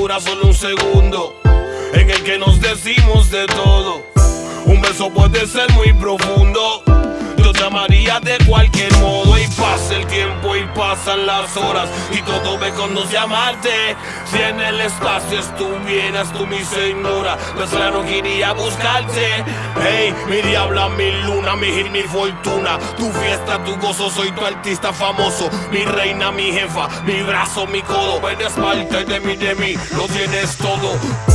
dura solo un segundo, en el que nos decimos de todo. Un beso puede ser muy profundo, yo te amaría de cualquier modo. Y pasa el tiempo y pasan las horas y todo me conduce a amarte. Si en el espacio estuvieras tú mi señora, pues claro que iría a buscarte. Hey, mi diabla, mi luna, mi hit, mi fortuna, tu fiesta, tu gozo, soy tu artista famoso, mi reina, mi jefa, mi brazo, mi codo. Eres parte de mí, lo tienes todo.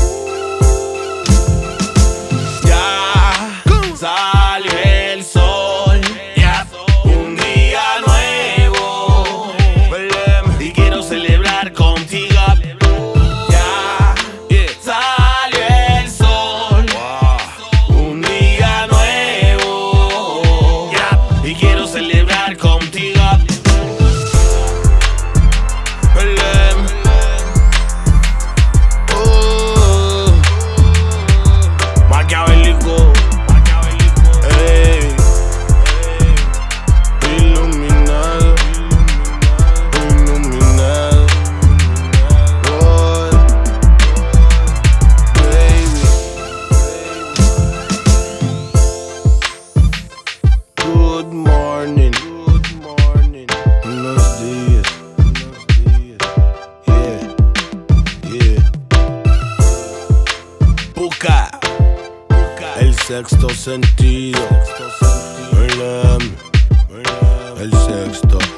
Ya salió el sol, yeah. Un día nuevo y quiero celebrar contigo. Ya salió el sol, un día nuevo, yeah. Y quiero celebrar contigo. Maquiavélico. Good morning. Buenos días. Yeah. Puka. El sexto sentido. El sexto.